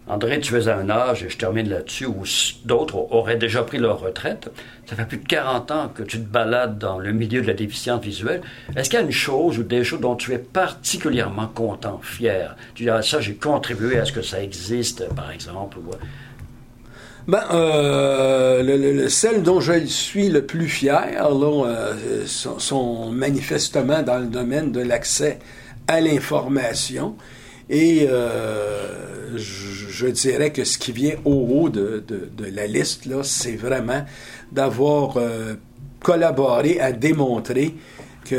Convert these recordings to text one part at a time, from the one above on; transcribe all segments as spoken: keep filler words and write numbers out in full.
André, tu es à un âge, et je termine là-dessus, où d'autres auraient déjà pris leur retraite. Ça fait plus de quarante ans que tu te balades dans le milieu de la déficience visuelle. Est-ce qu'il y a une chose ou des choses dont tu es particulièrement content, fier? Tu dis, ah, ça, j'ai contribué à ce que ça existe, par exemple. Ou... Ben, euh, le, le, celles dont je suis le plus fier, là, euh, sont, sont manifestement dans le domaine de l'accès à l'information. Et euh, je, je dirais que ce qui vient au haut de, de, de la liste, là, c'est vraiment d'avoir euh, collaboré à démontrer que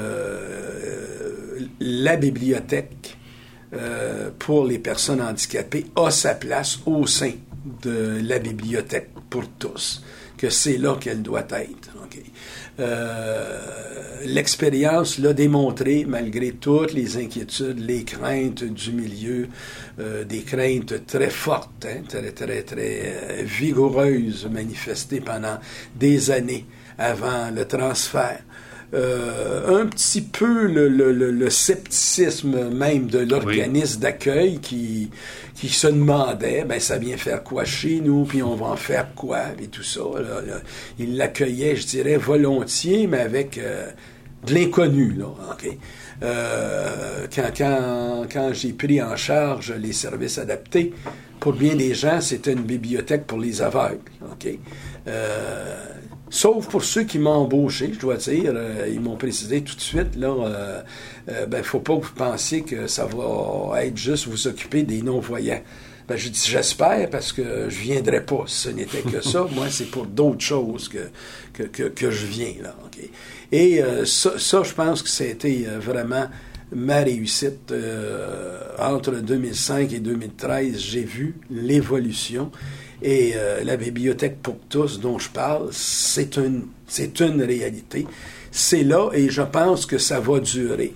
euh, la bibliothèque euh, pour les personnes handicapées a sa place au sein de la bibliothèque pour tous, que c'est là qu'elle doit être. Okay. Euh, l'expérience l'a démontré, malgré toutes les inquiétudes, les craintes du milieu, euh, des craintes très fortes, hein, très, très, très euh, vigoureuses, manifestées pendant des années avant le transfert. Euh, un petit peu le, le, le, le scepticisme même de l'organisme oui. d'accueil qui, qui se demandait, ben ça vient faire quoi chez nous, puis on va en faire quoi, et tout ça. Là, là. Il l'accueillait, je dirais, volontiers, mais avec euh, de l'inconnu, là. Okay. Euh, quand, quand, quand j'ai pris en charge les services adaptés, pour bien des gens, c'était une bibliothèque pour les aveugles. Okay. Euh, Sauf pour ceux qui m'ont embauché, je dois dire. Euh, ils m'ont précisé tout de suite, là, euh, euh, ben, faut pas que vous pensiez que ça va être juste vous occuper des non-voyants. Ben, je dis, j'espère, parce que je viendrai pas. Si ce n'était que ça, moi, c'est pour d'autres choses que, que, que, que je viens, là. Okay? Et euh, ça, ça, je pense que c'était vraiment ma réussite. Euh, entre deux mille cinq et deux mille treize, j'ai vu l'évolution. Et euh, la bibliothèque pour tous dont je parle, c'est une, c'est une réalité. C'est là et je pense que ça va durer.